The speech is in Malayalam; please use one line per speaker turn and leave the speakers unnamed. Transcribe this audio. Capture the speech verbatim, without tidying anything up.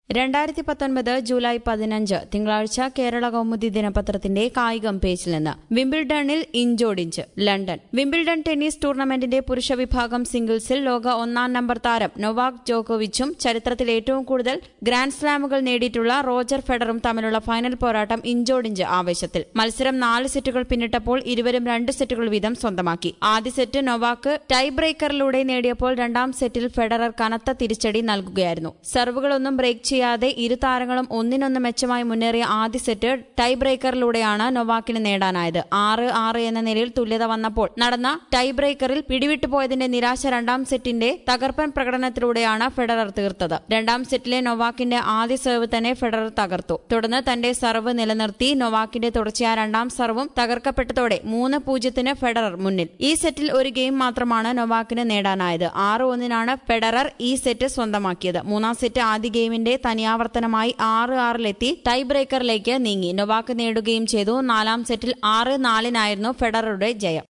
രണ്ടായിരത്തി പത്തൊൻപത് ജൂലൈ പതിനഞ്ച് തിങ്കളാഴ്ച കേരള കൗമുദി ദിനപത്രത്തിന്റെ കായികം പേജിൽ നിന്ന് വിംബിൾഡണിൽ ഇഞ്ചോടിഞ്ച് ലണ്ടൻ. വിംബിൾഡൺ ടെന്നീസ് ടൂർണമെന്റിന്റെ പുരുഷ വിഭാഗം സിംഗിൾസിൽ ലോക ഒന്നാം നമ്പർ താരം നൊവാക് ജോക്കോവിച്ചും ചരിത്രത്തിൽ ഏറ്റവും കൂടുതൽ ഗ്രാൻഡ് സ്ലാമുകൾ നേടിയിട്ടുള്ള റോജർ ഫെഡറും തമ്മിലുള്ള ഫൈനൽ പോരാട്ടം ഇഞ്ചോടിഞ്ച് ആവേശത്തിൽ. മത്സരം നാല് സെറ്റുകൾ പിന്നിട്ടപ്പോൾ ഇരുവരും രണ്ട് സെറ്റുകൾ വീതം സ്വന്തമാക്കി. ആദ്യ സെറ്റ് നൊവാക് ടൈ ബ്രേക്കറിലൂടെ നേടിയപ്പോൾ രണ്ടാം സെറ്റിൽ ഫെഡറർ കനത്ത തിരിച്ചടി നൽകുകയായിരുന്നു. സെർവുകളൊന്നും ബ്രേക്ക് ചെയ്യാതെ ഇരു താരങ്ങളും ഒന്നിനൊന്ന് മെച്ചമായി മുന്നേറിയ ആദ്യ സെറ്റ് ടൈ ബ്രേക്കറിലൂടെയാണ് നൊവാക്കിന് നേടാനായത്. ആറ് ആറ് എന്ന നിലയിൽ തുല്യത വന്നപ്പോൾ നടന്ന ടൈ ബ്രേക്കറിൽ പിടിവിട്ടുപോയതിന്റെ നിരാശ രണ്ടാം സെറ്റിന്റെ തകർപ്പൻ പ്രകടനത്തിലൂടെയാണ് ഫെഡറർ തീർത്തത്. രണ്ടാം സെറ്റിലെ നൊവാക്കിന്റെ ആദ്യ സെർവ് തന്നെ ഫെഡറർ തകർത്തു. തുടർന്ന് തന്റെ സർവ് നിലനിർത്തി നൊവാക്കിന്റെ തുടർച്ചയായ രണ്ടാം സർവും തകർക്കപ്പെട്ടതോടെ മൂന്ന് പൂജ്യത്തിന് ഫെഡറർ മുന്നിൽ. ഈ സെറ്റിൽ ഒരു ഗെയിം മാത്രമാണ് നൊവാക്കിന് നേടാനായത്. ആറ് ഒന്നിനാണ് ഫെഡറർ ഈ സെറ്റ് സ്വന്തമാക്കിയത്. മൂന്നാം സെറ്റ് ആദ്യ ഗെയിമിന്റെ തനിയാവർത്തനമായി ആറ് ആറിലെത്തി ടൈ ബ്രേക്കറിലേക്ക് നീങ്ങി. നൊവാക് നേടുകയും ചെയ്തു. നാലാം സെറ്റിൽ ആറ് നാലിനായിരുന്നു ഫെഡററുടെ ജയം.